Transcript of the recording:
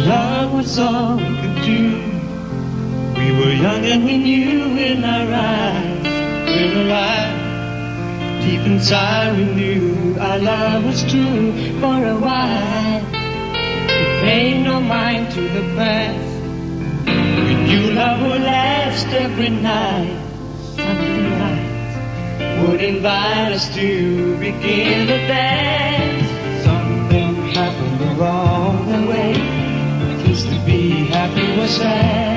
love was all we could do. We were young and we knew in our eyes, we're alive. Deep inside we knew our love was true for a while. We paid no mind to the past. We knew love would last every night. Sunday nights would invite us to begin to dance. Something happened along the way. Just to be happy was sad.